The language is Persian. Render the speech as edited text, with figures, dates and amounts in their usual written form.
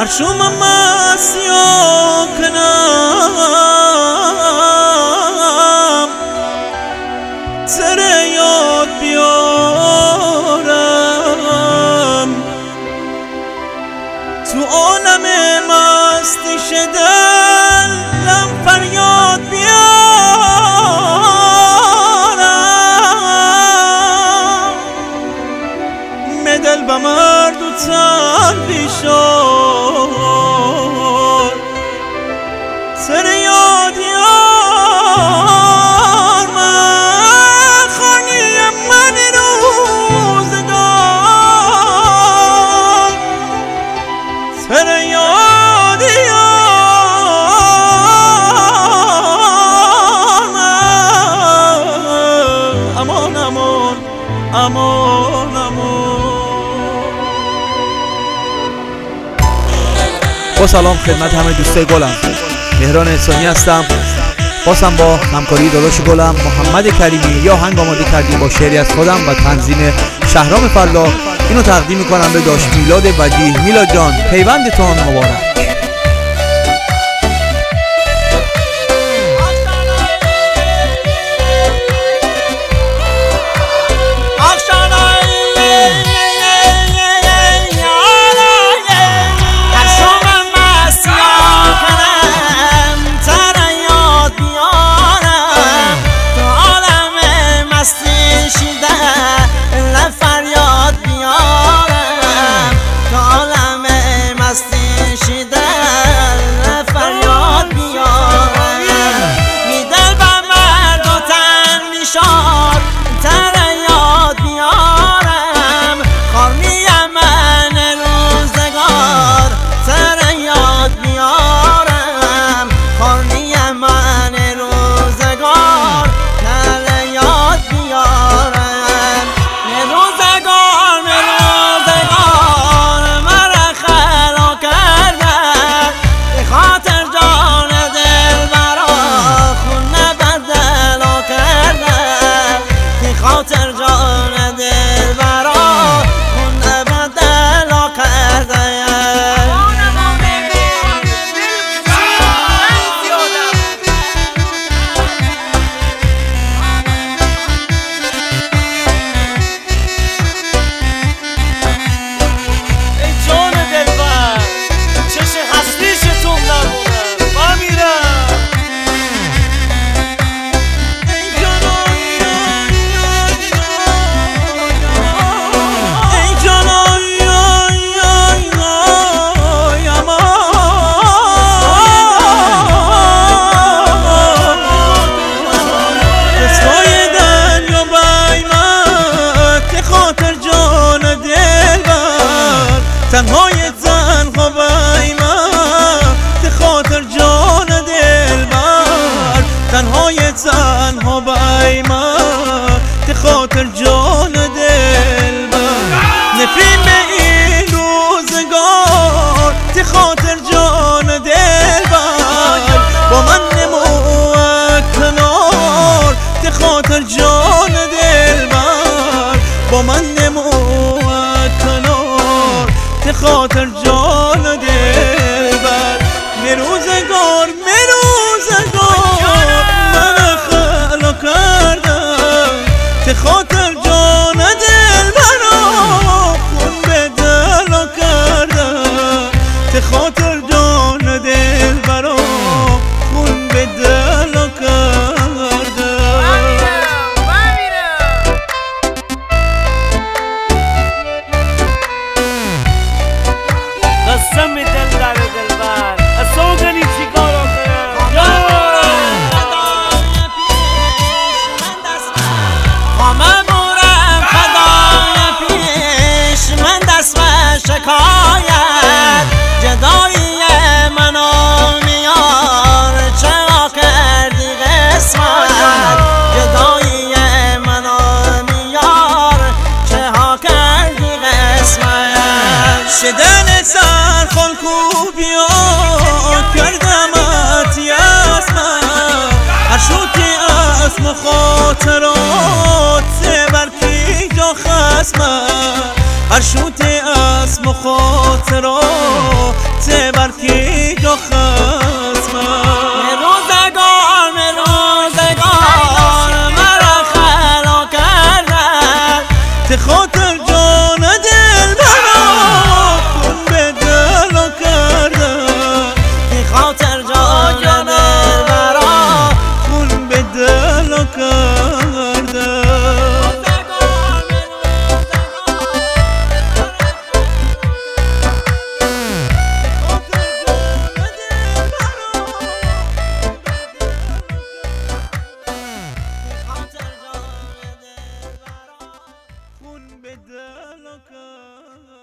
هر شوم مسیا کنم سر یاد بیارم تو عالم مستی شدم فریاد بیارم مدل به مرد و تلبی شد سر یاد یار من خانی من روزگار سر یاد یار من امان امان امان امان. با سلام خدمت همه دوستای گلم، مهران احسانی هستم. بازم با همکاری داداش گلم محمد کریمی یا هنگ آماده کردیم با شعری از خودم و تنظیم شهرام فلا. اینو تقدیم میکنم به داش میلاد وجیه. میلاد جان پیوندتون مبارک. تنهای تنها بای من ته خاطر جان دلبر تنهای تنها بای من ته خاطر جان دلبر نفرین به این روزگار ته خاطر جان دلبر با من نمو کنار ته خاطر جان دلبر با من نمو خاطر جان دلبر میروزگار من خلا کردم ته خاطر جان دلبر خون به دلا کردم ته خاطر جان دلبر خون به دلا کردم. قسم دلبر دلبر اصوگنی چی کارو کنم همه بورم خدای پیش من دست و شکایت جدایی منو میار چرا کردی قسمت جدایی منو میار چرا کردی قسمت شدن سر خالکوبیا کردمت یاسمن هر شوتی اسم خاطرات بر پیجا خسمن هر شوتی اسم خاطرات خون به دل